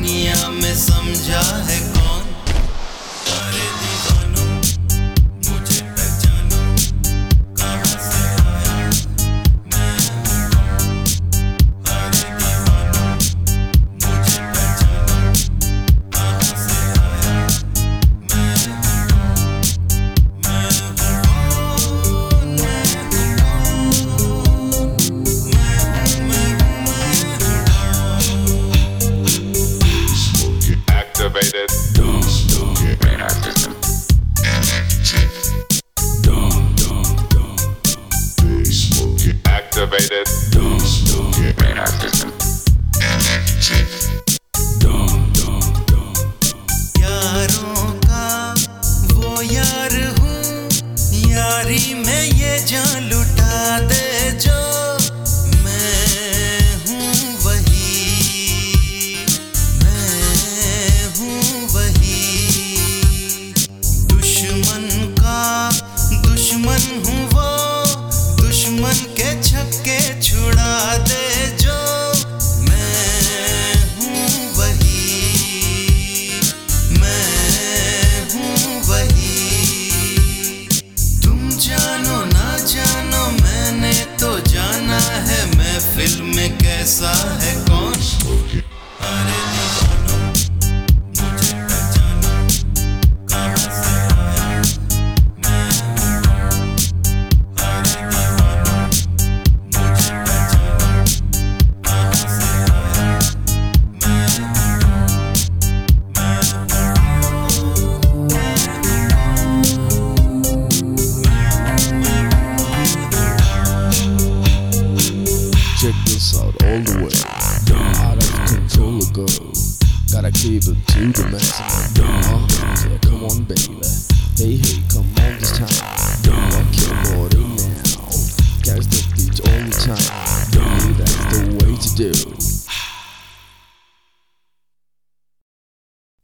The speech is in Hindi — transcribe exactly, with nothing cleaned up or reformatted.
दुनिया में समझा है कौन? अरे दीवानो मुझे पहचानो, कहाँ से आया मैं हूँ कौन? अरे दीवानो मुझे पहचानो, कहाँ से आया मैं हूँ कौन? मैं हूँ कौन? मैं हूँ कौन? मैं Activated. Brain activism. Activated. Brain activism. यारों का वो यार हूँ, यारी में ये जान लुटा दे जो मैं हूँ वही, मैं हूँ वही। दुश्मन का दुश्मन हूँ वो, दुश्मन के छक्के छुड़ा दे जो मैं हूँ वही, मैं हूँ वही। तुम जानो ना जानो मैंने तो जाना है महफिल में कैसा है कौन? अरे दीवानो मुझे पहचानो, कहाँ से आया मैं हूँ कौन? अरे दीवानो मुझे पहचानो, कहाँ से आया मैं हूँ कौन? मैं Check this out all the way. Out of control it goes. Gotta keep it to the maximum. Uh, yeah, come on, baby. Hey, hey, come on this time. Rock your body now. Catch the beat all the time. Baby, that's the way to do.